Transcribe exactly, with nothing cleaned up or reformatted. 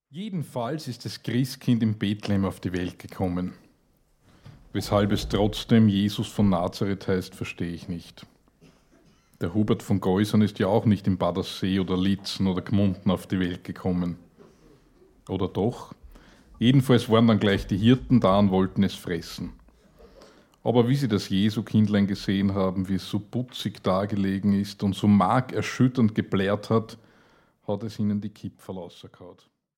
Jedenfalls ist das Christkind in Bethlehem auf die Welt gekommen. Weshalb es trotzdem Jesus von Nazareth heißt, verstehe ich nicht. Der Hubert von Geusern ist ja auch nicht in Badersee oder Litzen oder Gmunden auf die Welt gekommen. Oder doch? Jedenfalls waren dann gleich die Hirten da und wollten es fressen. Aber wie sie das Jesu-Kindlein gesehen haben, wie es so putzig dagelegen ist und so markerschütternd geblärt hat, hat es ihnen die Kipferl rausgehauen.